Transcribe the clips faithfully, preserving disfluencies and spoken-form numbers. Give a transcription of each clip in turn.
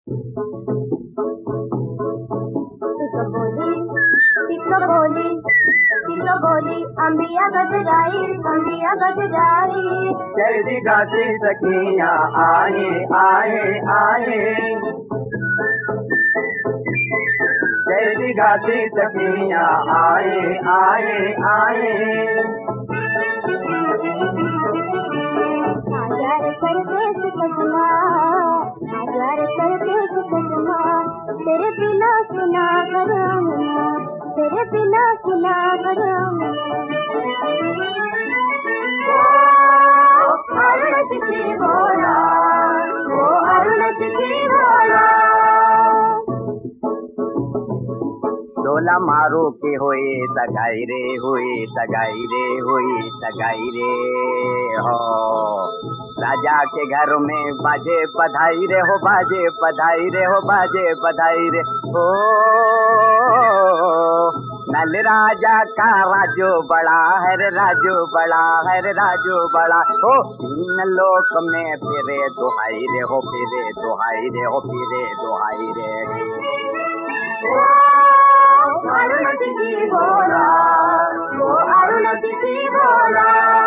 बोली टिक बोली टिक बोली अंबिया गजराई अंबिया गजराई तेरी गाती सखियाँ आए आए आए तेरी गाती सखियाँ आए आए आए हजार परदेस सजना हजार परदेस सजना तेरे बिना सुना करूँगा तेरे बिना सुना करूँगा अरुण की बोला वो अरुण की बोला डोला मारो के होए सगाई रे हुई सगाई रे हुई सगाई रे हो राजा के घर में बाजे बधाई रे हो बाजे बधाई रे हो बाजे बधाई रे हो नल राजा का राजो बड़ा है रे राजो बड़ा है रे राजो बड़ा हो तीन लोक में फिरे दुहाई रे हो फिरे दुहाई रे हो फिरे दुहाई रे अरुण की बोला वो अरुण की बोला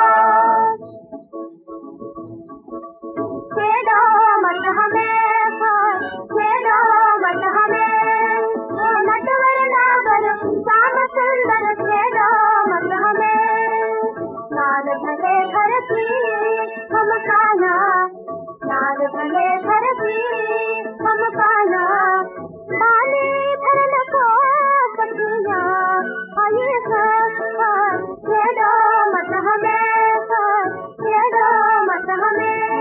छेड़ो मत हमें छेड़ो मत हमें नटवर नागर श्याम सुंदर छेड़ो मत हमें नाल भले घर की हम काना नाल भले घर की हम काना पानी भरन को सखियाँ आए हैं छेड़ो मत हमें छेड़ो मत हमें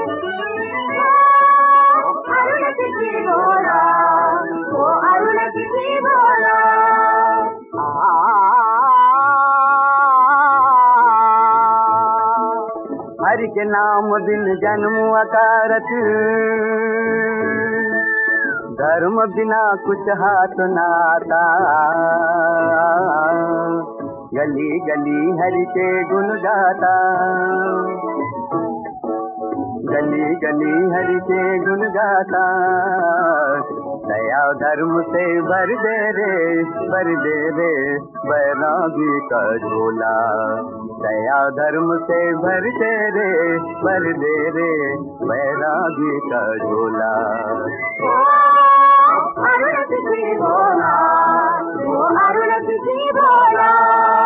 अरुण की बोला वो अरुण की बोला हरि के नाम दिन जन्म अकारत धर्म बिना कुछ हाथ नाता गली गली हरि के गुण गाता गली गली हरि के गुण गाता दया धर्म से भर दे रे भर दे रे बैरागी का झोला दया धर्म से भर दे रे भर दे रे बैरागी का झोला अरुण की बोला वो अरुण की बोला